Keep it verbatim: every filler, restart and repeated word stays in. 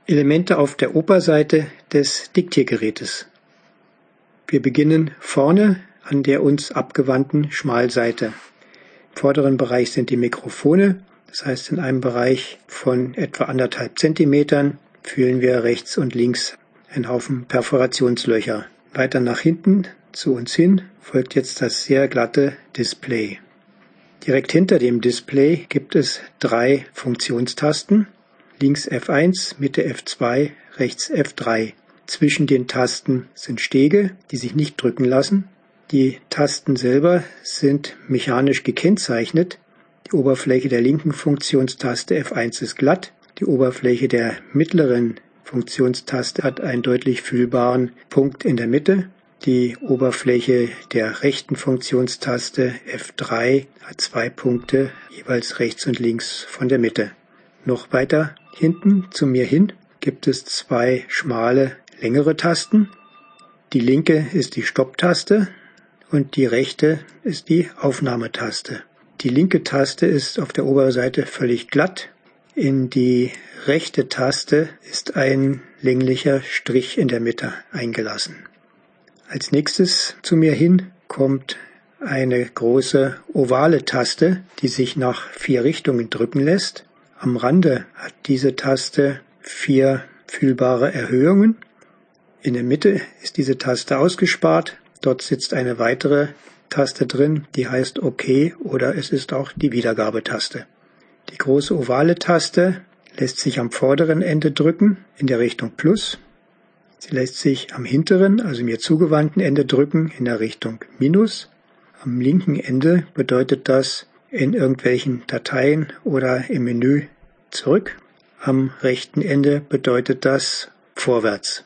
Elemente auf der Oberseite des Diktiergerätes. Wir beginnen vorne an der uns abgewandten Schmalseite. Im vorderen Bereich sind die Mikrofone, das heißt in einem Bereich von etwa anderthalb Zentimetern fühlen wir rechts und links einen Haufen Perforationslöcher. Weiter nach hinten zu uns hin folgt jetzt das sehr glatte Display. Direkt hinter dem Display gibt es drei Funktionstasten. Links F eins, Mitte F zwei, rechts F drei. Zwischen den Tasten sind Stege, die sich nicht drücken lassen. Die Tasten selber sind mechanisch gekennzeichnet. Die Oberfläche der linken Funktionstaste F eins ist glatt. Die Oberfläche der mittleren Funktionstaste hat einen deutlich fühlbaren Punkt in der Mitte. Die Oberfläche der rechten Funktionstaste F drei hat zwei Punkte, jeweils rechts und links von der Mitte. Noch weiter hinten zu mir hin gibt es zwei schmale, längere Tasten. Die linke ist die Stopptaste und die rechte ist die Aufnahmetaste. Die linke Taste ist auf der Oberseite völlig glatt. In die rechte Taste ist ein länglicher Strich in der Mitte eingelassen. Als nächstes zu mir hin kommt eine große ovale Taste, die sich nach vier Richtungen drücken lässt. Am Rande hat diese Taste vier fühlbare Erhöhungen. In der Mitte ist diese Taste ausgespart. Dort sitzt eine weitere Taste drin, die heißt OK oder es ist auch die Wiedergabetaste. Die große ovale Taste lässt sich am vorderen Ende drücken in der Richtung Plus. Sie lässt sich am hinteren, also mir zugewandten Ende drücken in der Richtung Minus. Am linken Ende bedeutet das in irgendwelchen Dateien oder im Menü zurück. Am rechten Ende bedeutet das vorwärts.